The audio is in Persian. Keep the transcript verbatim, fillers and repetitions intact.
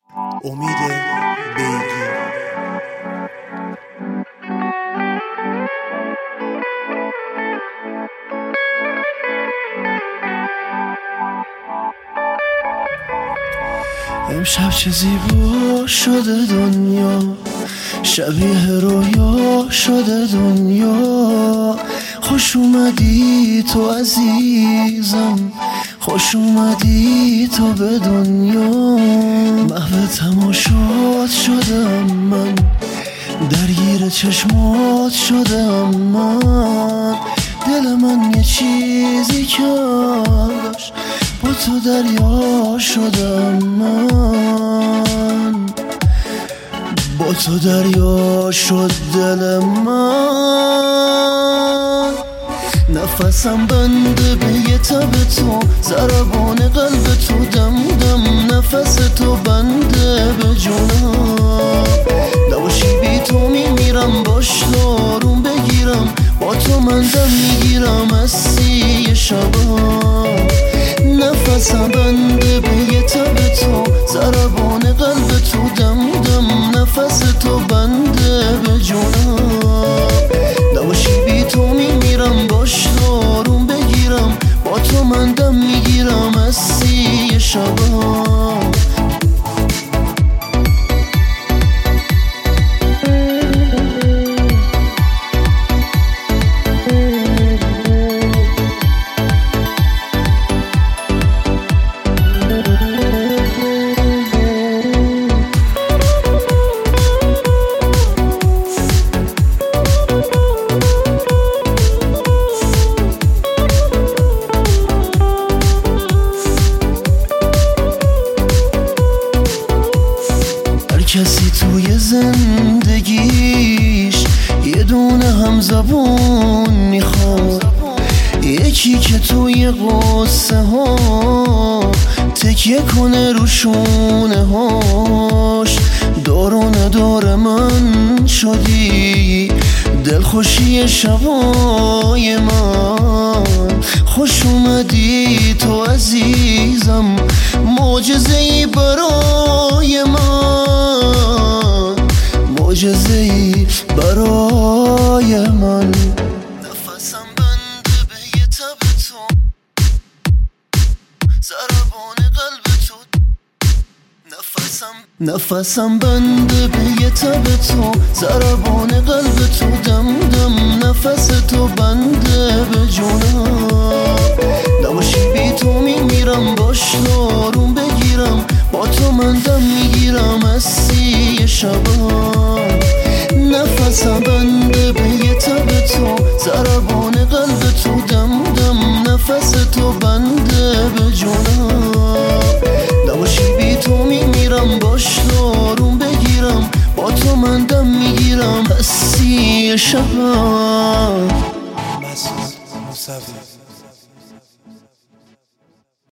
امید بیگی. امشب چه زیبا شده دنیا، شبیه رویا شده دنیا. خوش اومدی تو عزیزم، خوش اومدی تو به دنیا. محو تماشات شدم من، درگیر چشمات شدم من. دل من یه چیزی کردش، با تو دریا شدم من. با تو دریا شد دل من. نفسم بنده به یه تب تو، ضربان قلب تو دم دم. نفس تو بنده به جونم، نباشی بی تو میمیرم. باش دارون بگیرم، با تو من دم میگیرم از سی شبا. نفسم بنده به یه تب تو، ضربان قلب تو دم دم. نفس تو بنده به جونم، نباشی بی تو میمیرم. باش دارون بگیرم، با تو من دم میگیرم از سی شبا. کسی توی زندگیش یه دونه همزبون میخواد، یکی که توی قصه ها تکیه کنه رو شونه هاش. دارون دار من شدی، دلخوشی شبای من. خوش اومدی تو عزیزم، معجزه‌ای برای من، معجزه‌ای برای من. نفسم بنده به یه تب تو، ضربان قلب تو. نفسم نفسم بنده به یه تب تو، ضربان قلب تو دم دم. نفس تو بنده به جونم، نباشی بی تو میمیرم. باش دارون بگیرم، با تو من دم میگیرم از سی شبا. نفسم بنده به یه تب تو، ضربان قلب تو دم دم. نفس تو بنده به جونم، نباشی بی تو میمیرم. باش دارون بگیرم، با تو من دم میگیرم از سی شبا. مسعود موسوی.